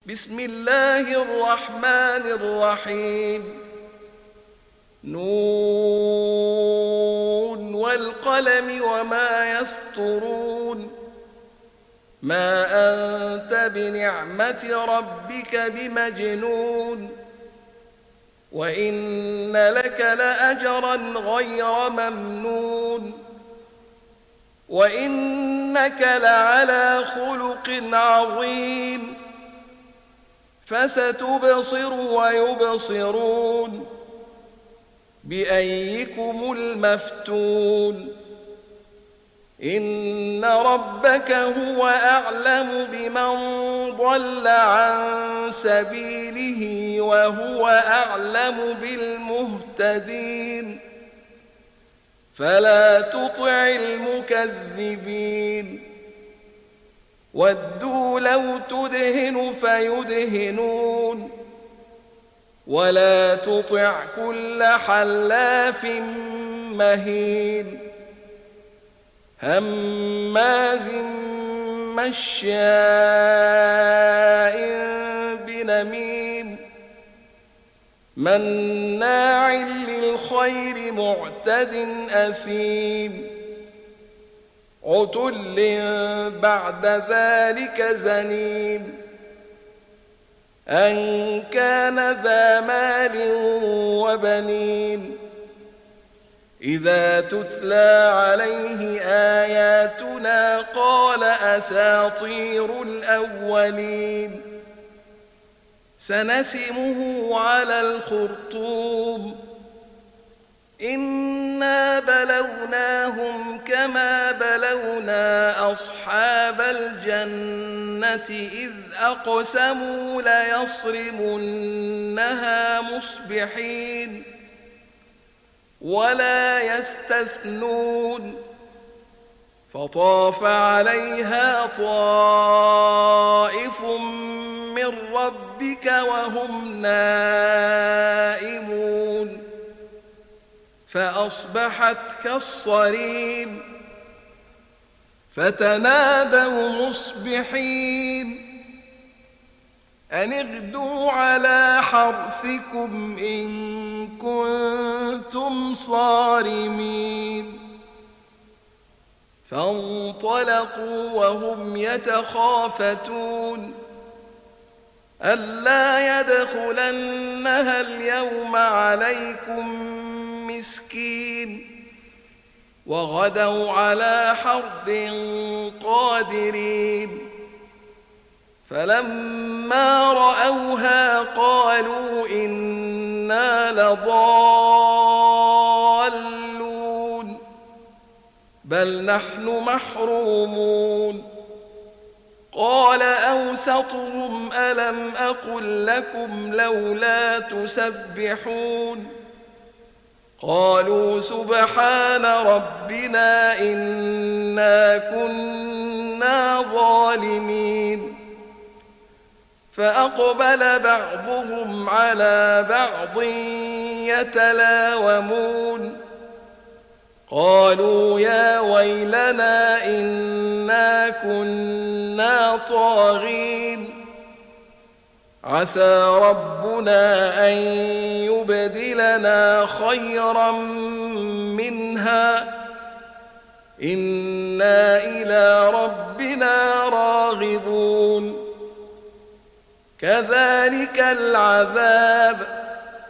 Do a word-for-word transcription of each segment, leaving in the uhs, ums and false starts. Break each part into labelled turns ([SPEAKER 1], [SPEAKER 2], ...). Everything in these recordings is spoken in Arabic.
[SPEAKER 1] بسم الله الرحمن الرحيم نون والقلم وما يسطرون ما أنت بنعمة ربك بمجنون وإن لك لأجرا غير ممنون وإنك لعلى خلق عظيم فستبصر ويبصرون بأيكم المفتون إن ربك هو أعلم بمن ضل عن سبيله وهو أعلم بالمهتدين فلا تطع المكذبين ودوا لو تدهن فيدهنون ولا تطع كل حلاف مهين هماز مشاء بنميم مناع للخير معتد أثيم عتل بعد ذلك زنيم أن كان ذا مال وبنين إذا تتلى عليه آياتنا قال أساطير الأولين سنسمه على الخرطوم إنا بلوناهم كما بلونا أصحاب الجنة إذ أقسموا ليصرمنها مصبحين ولا يستثنون فطاف عليها طائف من ربك وهم نائمون فأصبحت كالصريم فتنادوا مصبحين أن اغدوا على حرثكم إن كنتم صارمين فانطلقوا وهم يتخافتون ألا يدخلنها اليوم عليكم مسكين وغدوا على حرد قادرين فلما رأوها قالوا إنا لضالون بل نحن محرومون قال أوسطهم ألم أقل لكم لولا تسبحون قالوا سبحان ربنا إنا كنا ظالمين فأقبل بعضهم على بعض يتلاومون قالوا يا ويلنا إنا كنا طاغين عسى ربنا أن يبدلنا خيرا منها إنا إلى ربنا راغبون كذلك العذاب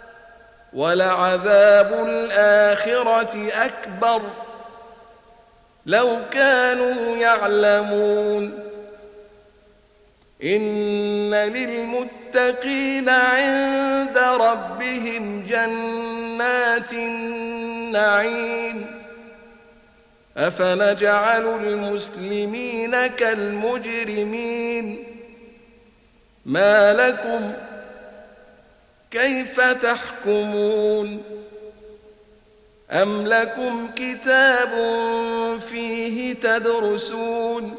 [SPEAKER 1] ولعذاب الآخرة أكبر لو كانوا يعلمون إن للمتقين عند ربهم جنات النعيم أفنجعل المسلمين كالمجرمين ما لكم كيف تحكمون أم لكم كتاب فيه تدرسون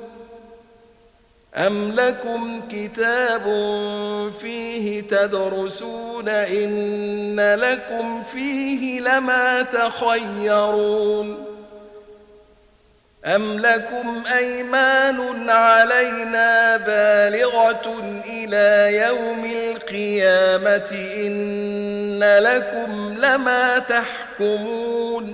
[SPEAKER 1] أم لكم كتاب فيه تدرسون إن لكم فيه لما تخيرون أم لكم أيمان علينا بالغة إلى يوم القيامة إن لكم لما تحكمون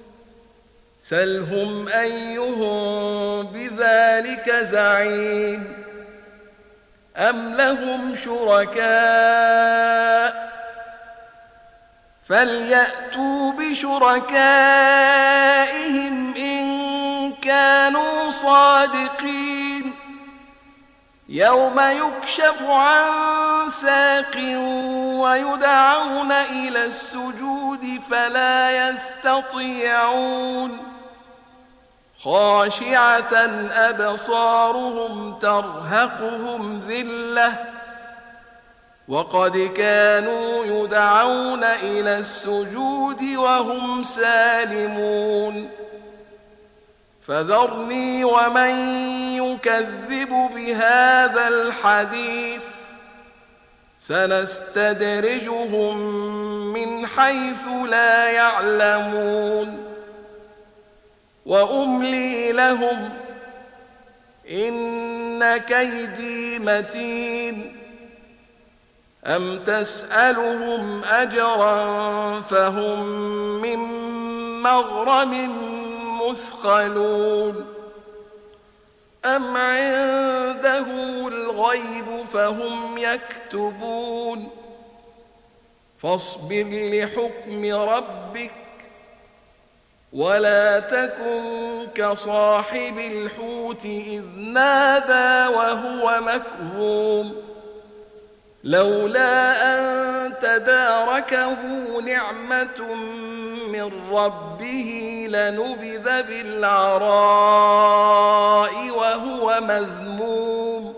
[SPEAKER 1] سلهم أيهم بذلك زعيم أم لهم شركاء فليأتوا بشركائهم إن كانوا صادقين يوم يكشف عن ساق ويدعون إلى السجود فلا يستطيعون خاشعة أبصارهم ترهقهم ذلة وقد كانوا يدعون إلى السجود وهم سالمون فذرني ومن يكذب بهذا الحديث سنستدرجهم من حيث لا يعلمون وأملي لهم إن كيدي متين أم تسألهم أجرا فهم من مغرم مثقلون أم عندهم الغيب فهم يكتبون فاصبر لحكم ربك ولا تكن كصاحب الحوت إذ نادى وهو مكظوم لولا أن تداركه نعمة من ربه لنبذ بالعراء وهو مذموم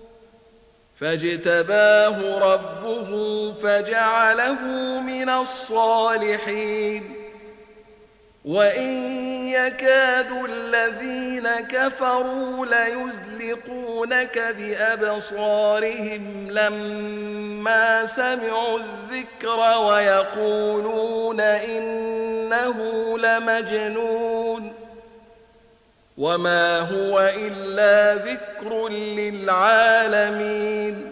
[SPEAKER 1] فاجتباه ربه فجعله من الصالحين وإن يكاد الذين كفروا ليزلقونك بأبصارهم لما سمعوا الذكر ويقولون إنه لمجنون وما هو إلا ذكر للعالمين